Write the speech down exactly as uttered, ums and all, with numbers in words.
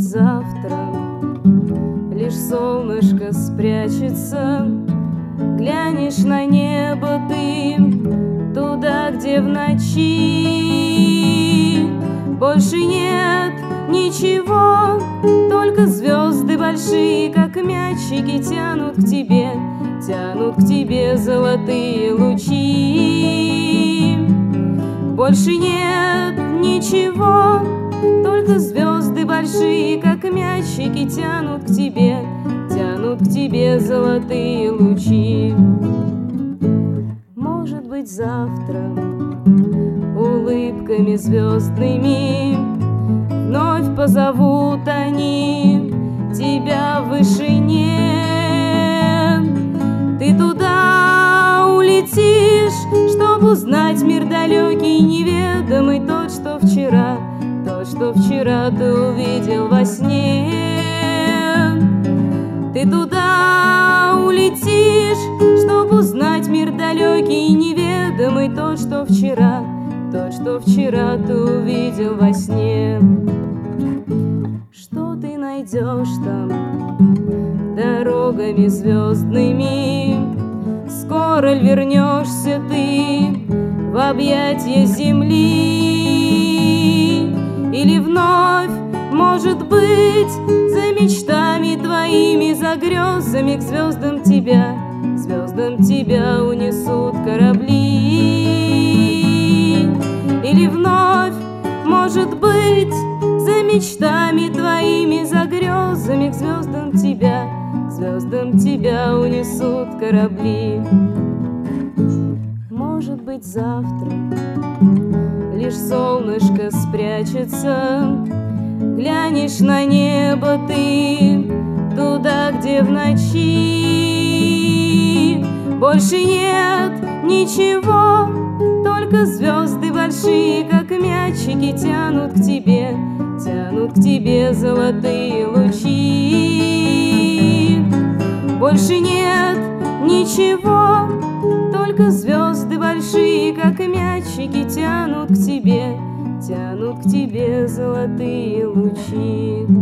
завтра лишь солнышко спрячется, глянешь на небо ты туда, где в ночи больше нет ничего, только звезды большие, как мячики, тянут к тебе, тянут к тебе золотые лучи. Больше нет ничего, только звезды большие, как мячики, тянут к тебе, тянут к тебе золотые лучи. Может быть, завтра улыбками звездными вновь позовут они тебя в вышине. Ты туда улетишь, чтобы узнать мир далекий, неведомый, тот, что вчера, тот, что вчера ты увидел во сне. Ты туда улетишь, чтобы узнать мир далекий, неведомый, тот, что вчера, тот, что вчера ты увидел во сне. Что ты найдешь там дорогами звездными? Скоро ль вернешься ты в объятья земли? Или вновь, может быть, за мечтами твоими, за грезами к звездам тебя, к звездам тебя унесут корабли? Или вновь, может быть, за мечтами твоими, за грезами к звездам тебя, к звездам тебя унесут корабли? Может быть, завтра лишь солнышко спрячется, глянешь на небо ты туда, где в ночи больше нет ничего, только звезды большие, как мячики, тянут к тебе, тянут к тебе золотые лучи. Больше нет ничего, только звезды большие, как мячики, тянут к тебе, тянут к тебе золотые лучи.